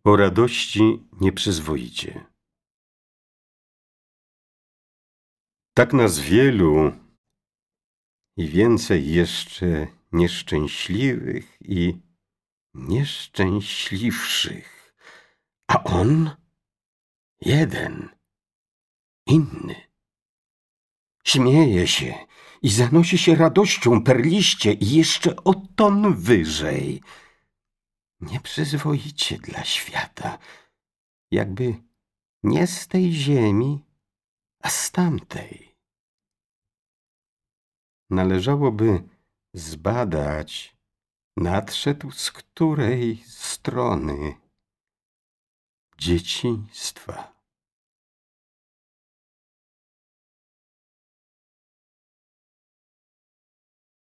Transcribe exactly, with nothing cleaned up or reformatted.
O radości nieprzyzwoicie. Tak nas wielu i więcej jeszcze nieszczęśliwych i nieszczęśliwszych, a on jeden, inny. Śmieje się i zanosi się radością perliście i jeszcze o ton wyżej. Nieprzyzwoicie dla świata, jakby nie z tej ziemi, a z tamtej. Należałoby zbadać, nadszedł z której strony dzieciństwa.